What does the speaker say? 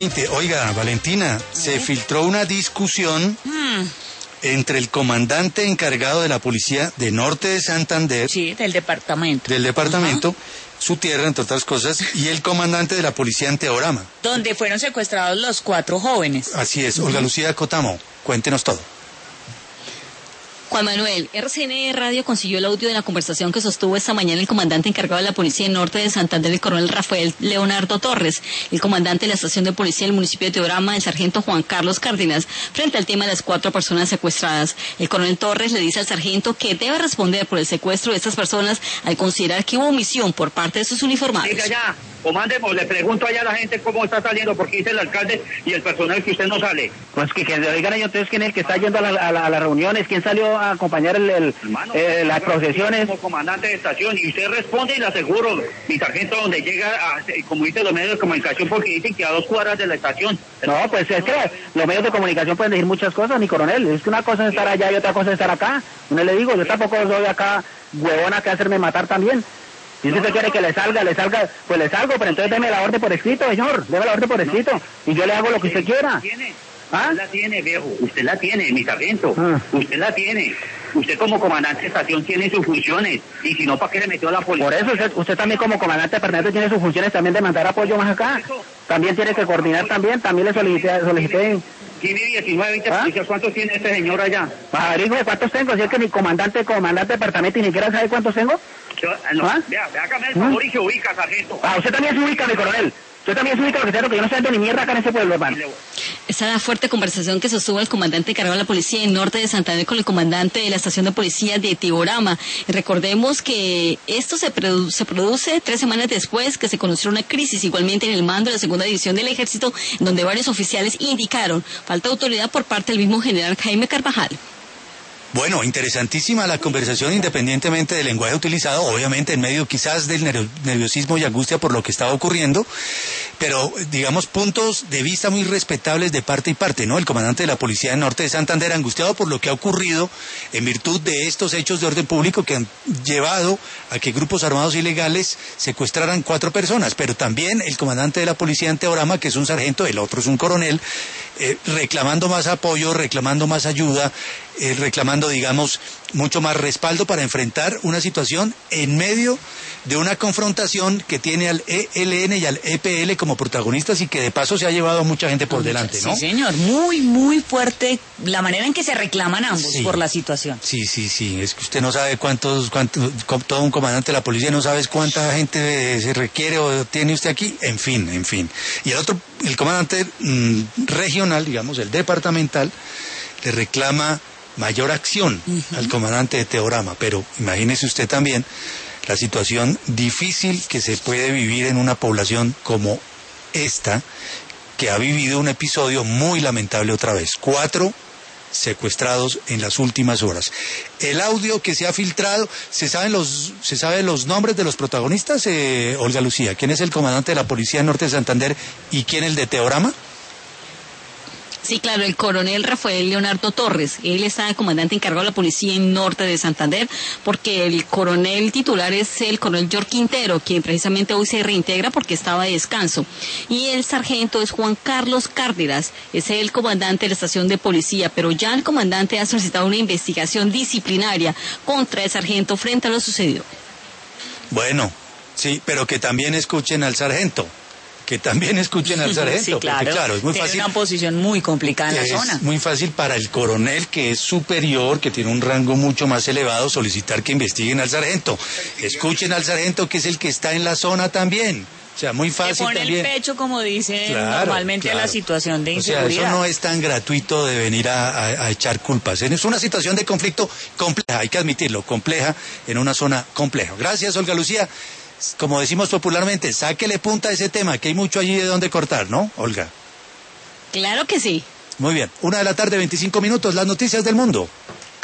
Oiga, Valentina, se filtró una discusión entre el comandante encargado de la policía de Norte de Santander. Sí, del departamento. Su tierra, entre otras cosas, y el comandante de la policía en Teorama. Donde fueron secuestrados los 4 jóvenes. Así es. Olga Lucía Cotamo, cuéntenos todo. Juan Manuel, RCN Radio consiguió el audio de la conversación que sostuvo esta mañana el comandante encargado de la policía en Norte de Santander, el coronel Rafael Leonardo Torres, el comandante de la estación de policía del municipio de Teorama, el sargento Juan Carlos Cárdenas, frente al tema de las 4 personas secuestradas. El coronel Torres le dice al sargento que debe responder por el secuestro de estas personas al considerar que hubo omisión por parte de sus uniformados. Diga ya, comandemos, le pregunto allá a la gente cómo está saliendo, porque dice el alcalde y el personal que usted no sale. Pues que le digan a ellos entonces quién es el que está yendo a las reuniones, quién salió a acompañar las procesiones. Como comandante de estación, y usted responde y le aseguro, mi sargento, donde llega, como dicen los medios de comunicación, porque dicen que a 2 cuadras de la estación. No, pues es que los medios de comunicación pueden decir muchas cosas, mi coronel. Es que una cosa es estar allá y otra cosa es estar acá. No le digo, yo tampoco soy acá huevona que hacerme matar también. Si usted quiere que le salga, pues le salgo, pero entonces deme la orden por escrito, señor, deme la orden por escrito, y yo le hago lo que usted quiera. Usted la tiene, viejo, usted la tiene, mi sargento, usted la tiene. Usted como comandante de estación tiene sus funciones, y si no, ¿para qué le metió a la policía? Por eso usted también como comandante permanente tiene sus funciones también de mandar apoyo más acá. También tiene que coordinar también le solicité. Tiene 19, 20 policías, ¿cuántos tiene este señor allá? Averigüe cuántos tengo, si es que mi comandante de departamento y ni siquiera sabe cuántos tengo. Vea, hágame el favor y se ubica, sargento. Usted también se ubica, mi coronel. Usted también se ubica lo que sea, que yo no sé ni mierda acá en ese pueblo, hermano. Esa fuerte conversación que sostuvo el comandante encargado de la policía en Norte de Santander con el comandante de la estación de policía de Teorama. Recordemos que esto se produce 3 semanas después que se conoció una crisis igualmente en el mando de la segunda división del ejército, en donde varios oficiales indicaron falta de autoridad por parte del mismo general Jaime Carvajal. Bueno, interesantísima la conversación independientemente del lenguaje utilizado, obviamente en medio quizás del nerviosismo y angustia por lo que estaba ocurriendo, pero digamos puntos de vista muy respetables de parte y parte, ¿no? El comandante de la policía de Norte de Santander angustiado por lo que ha ocurrido en virtud de estos hechos de orden público que han llevado a que grupos armados ilegales secuestraran 4 personas, pero también el comandante de la policía en Teorama, que es un sargento, el otro es un coronel, reclamando más apoyo, reclamando más ayuda, reclamando, digamos, mucho más respaldo para enfrentar una situación en medio de una confrontación que tiene al ELN y al EPL como protagonistas y que de paso se ha llevado a mucha gente por delante, ¿no? Sí, señor, muy, muy fuerte la manera en que se reclaman ambos por la situación. Sí, es que usted no sabe todo un comandante de la policía no sabe cuánta gente se requiere o tiene usted aquí, en fin. Y el comandante regional, digamos, el departamental, le reclama mayor acción al comandante de Teorama, pero imagínese usted también la situación difícil que se puede vivir en una población como esta, que ha vivido un episodio muy lamentable otra vez. 4 secuestrados en las últimas horas. El audio que se ha filtrado, ¿se saben los nombres de los protagonistas, Olga Lucía? ¿Quién es el comandante de la policía de Norte de Santander y quién el de Teorama? Sí, claro, el coronel Rafael Leonardo Torres, él está el comandante encargado de la policía en Norte de Santander, porque el coronel titular es el coronel George Quintero, quien precisamente hoy se reintegra porque estaba de descanso. Y el sargento es Juan Carlos Cárdenas, es el comandante de la estación de policía, pero ya el comandante ha solicitado una investigación disciplinaria contra el sargento frente a lo sucedido. Bueno, sí, pero que también escuchen al sargento. Sí, claro, porque, claro, es muy fácil. Tiene una posición muy complicada en la zona. Es muy fácil para el coronel, que es superior, que tiene un rango mucho más elevado, solicitar que investiguen al sargento. Escuchen al sargento, que es el que está en la zona también. O sea, muy fácil que pone también. el pecho, como dicen normalmente la situación de inseguridad. O sea, eso no es tan gratuito de venir a echar culpas. Es una situación de conflicto compleja, hay que admitirlo, compleja, en una zona compleja. Gracias, Olga Lucía. Como decimos popularmente, sáquele punta a ese tema, que hay mucho allí de donde cortar, ¿no, Olga? Claro que sí. Muy bien, 1:25 p.m, las noticias del mundo.